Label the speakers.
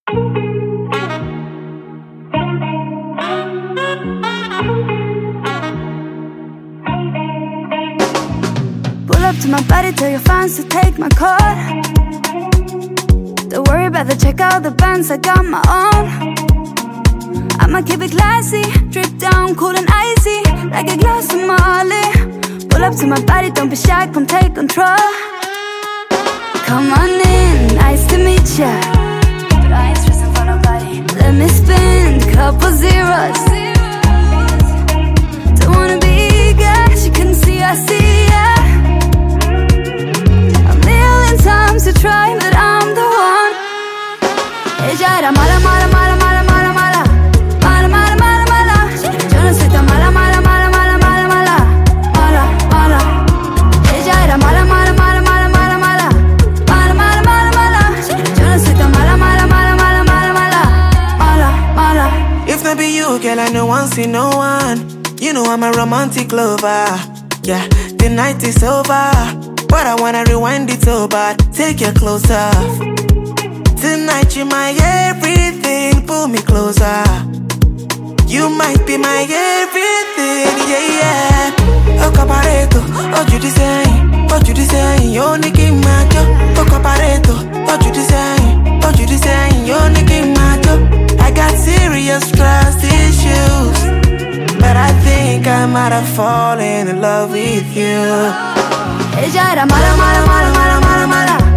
Speaker 1: Pull up to my body, tell your fans to take my call. Don't worry about the check out the bands, I got my own. I'ma keep it classy, drip down, cool and icy, like a glass of Molly. Pull up to my body, don't be shy, come take control. Come on in, nice to meet ya, but I ain't stressing for nobody. Let me spin, couple zeros. Don't wanna be gash, you can see I see ya. A million times to try, but I'm the one. Ella era mala, mala, mala, mala, mala, mala. Mala, mala, mala, mala. Yo no soy tan mala, mala, mala, mala, mala, mala. Mala, mala. Ella era mala, mala, mala, mala, mala, mala. Mala, mala, mala, mala. Yo no soy tan mala, mala, mala, mala, mala, mala. Mala, mala.
Speaker 2: If not be you, girl, I no one see no one. You know I'm a romantic lover. Yeah, the night is over, but I wanna rewind it so bad. Take your clothes off. Tonight you're my everything, pull me closer. You might be my everything, yeah, yeah. Oh, cabareto, oh, you design, oh, you design, you're Nicki Macho. Oh, cabareto, oh, you design, oh, you design, you're Nicki Macho. I got serious trust issues, but I think I might have fallen in love with you.
Speaker 1: Ella era mala, mala, mala, mala, mala, mala.